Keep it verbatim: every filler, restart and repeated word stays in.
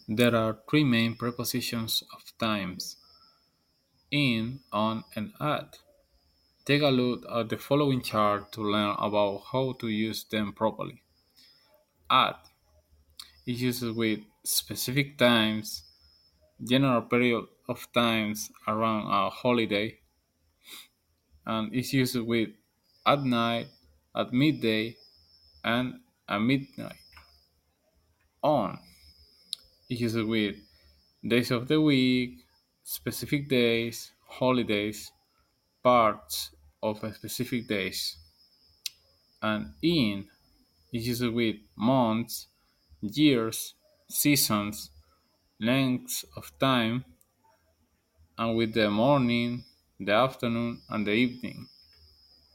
There are three main prepositions of times: in, on, and at. Take a look at the following chart to learn about how to use them properly. At is used with specific times, general period of times around a holiday, and is used with at night, at midday, and at midnight. On is used with days of the week, specific days, holidays, parts of specific days. And in is used with months, years, seasons, lengths of time, and with the morning, the afternoon, and the evening.